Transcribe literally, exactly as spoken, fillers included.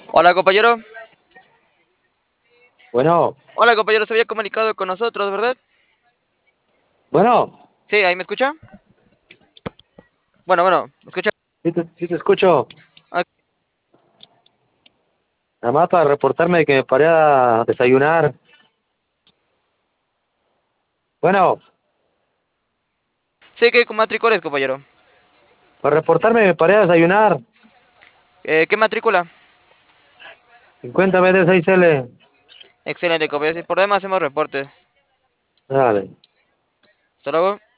Hola, compañero. Bueno, Hola, compañero. Se había comunicado con nosotros, ¿verdad? bueno, Sí, ¿ahí me escucha? Bueno, bueno, ¿me escucha? sí te, sí te escucho. Ah, Nada más para reportarme que me paré a desayunar. Bueno, sí, ¿qué matrícula es, compañero? para reportarme me paré a desayunar. Eh, ¿qué matrícula? cincuenta B D seis L. Excelente, compañero. Sí, por demás hacemos reportes. Dale. Hasta luego.